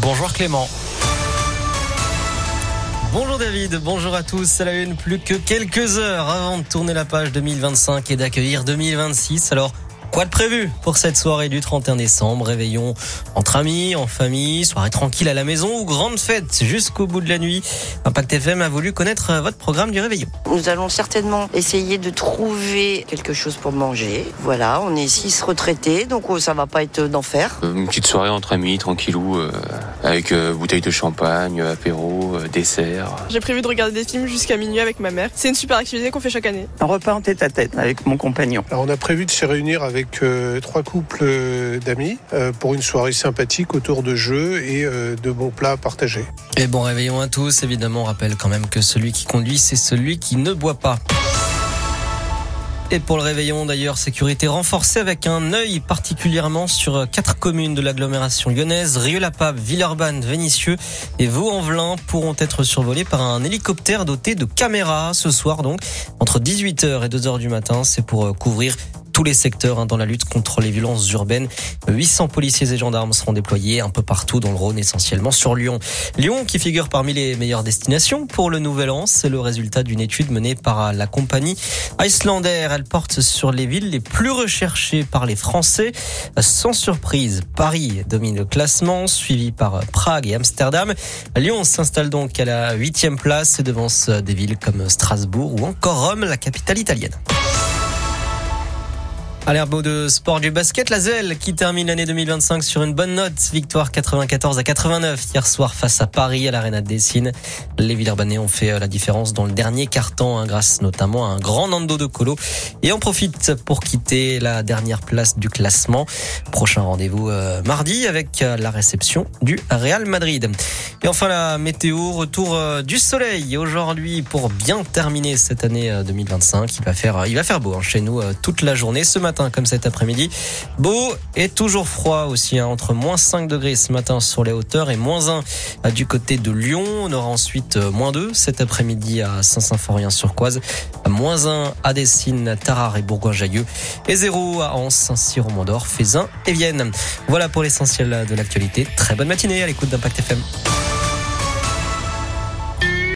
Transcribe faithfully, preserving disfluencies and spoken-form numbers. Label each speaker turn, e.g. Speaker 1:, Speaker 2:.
Speaker 1: Bonjour Clément. Bonjour David, bonjour à tous. À la une, plus que quelques heures avant de tourner la page deux mille vingt-cinq et d'accueillir deux mille vingt-six. Alors, quoi de prévu pour cette soirée du trente et un décembre? Réveillon entre amis, en famille, soirée tranquille à la maison ou grande fête jusqu'au bout de la nuit? Impact F M a voulu connaître votre programme du réveillon.
Speaker 2: Nous allons certainement essayer de trouver quelque chose pour manger. Voilà, on est six retraités, donc ça va pas être d'enfer.
Speaker 3: Une petite soirée entre amis, tranquillou, euh, avec euh, bouteille de champagne, apéro, euh, dessert.
Speaker 4: J'ai prévu de regarder des films jusqu'à minuit avec ma mère. C'est une super activité qu'on fait chaque année.
Speaker 5: Un repas en tête à tête avec mon compagnon.
Speaker 6: Alors on a prévu de se réunir avec avec euh, trois couples euh, d'amis euh, pour une soirée sympathique autour de jeux et euh, de bons plats partagés.
Speaker 1: Et bon réveillon à tous, évidemment, on rappelle quand même que celui qui conduit, c'est celui qui ne boit pas. Et pour le réveillon d'ailleurs, sécurité renforcée avec un œil particulièrement sur quatre communes de l'agglomération lyonnaise. Rieux-la-Pape, Villeurbanne, Vénissieux et Vaux-en-Velin pourront être survolés par un hélicoptère doté de caméras ce soir donc. Entre dix-huit heures et deux heures du matin, c'est pour couvrir tous les secteurs hein, dans la lutte contre les violences urbaines. huit cents policiers et gendarmes seront déployés un peu partout dans le Rhône, essentiellement sur Lyon. Lyon qui figure parmi les meilleures destinations pour le Nouvel An, c'est le résultat d'une étude menée par la compagnie Icelandair. Elle porte sur les villes les plus recherchées par les Français. Sans surprise, Paris domine le classement, suivi par Prague et Amsterdam. Lyon s'installe donc à la huitième place et devance des villes comme Strasbourg ou encore Rome, la capitale italienne. À l'R B O de sport du basket, la Zelle qui termine l'année deux mille vingt-cinq sur une bonne note. Victoire quatre-vingt-quatorze à quatre-vingt-neuf hier soir face à Paris à l'Arena de Dessine. Les Villeurbanais ont fait la différence dans le dernier quart-temps hein, grâce notamment à un grand Nando de Colo et en profite pour quitter la dernière place du classement. Prochain rendez-vous euh, mardi avec euh, la réception du Real Madrid. Et enfin la météo, retour euh, du soleil aujourd'hui pour bien terminer cette année euh, deux mille vingt-cinq. Il va faire, il va faire beau hein, chez nous euh, toute la journée ce matin. Comme cet après-midi. Beau et toujours froid aussi, hein, entre moins cinq degrés ce matin sur les hauteurs et moins un du côté de Lyon. On aura ensuite moins deux cet après-midi à Saint-Symphorien-sur-Coise, moins un à Dessines, Tarare et Bourgoin-Jallieu et zéro à Anse, Saint-Cyr, Mondor, Fézin et Vienne. Voilà pour l'essentiel de l'actualité. Très bonne matinée à l'écoute d'Impact F M.